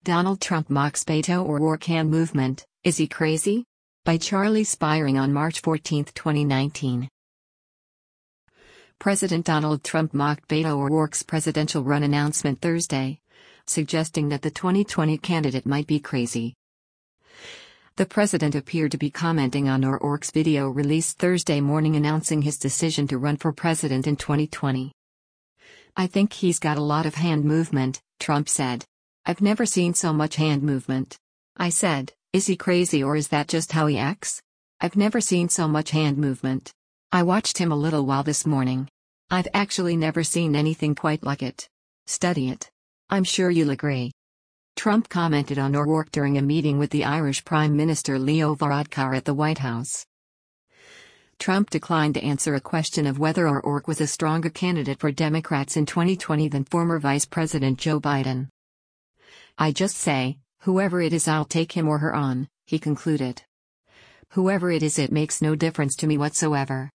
Donald Trump mocks Beto O'Rourke hand movement, is he crazy? By Charlie Spiring on March 14, 2019. President Donald Trump mocked Beto O'Rourke's presidential run announcement Thursday, suggesting that the 2020 candidate might be crazy. The president appeared to be commenting on O'Rourke's video released Thursday morning announcing his decision to run for president in 2020. "I think he's got a lot of hand movement," Trump said. "I've never seen so much hand movement." I said, "Is he crazy or is that just how he acts? I've never seen so much hand movement. I watched him a little while this morning. I've actually never seen anything quite like it. Study it. I'm sure you'll agree." Trump commented on O'Rourke during a meeting with the Irish Prime Minister Leo Varadkar at the White House. Trump declined to answer a question of whether O'Rourke was a stronger candidate for Democrats in 2020 than former Vice President Joe Biden. "I just say, whoever it is, I'll take him or her on," he concluded. "Whoever it is, it makes no difference to me whatsoever.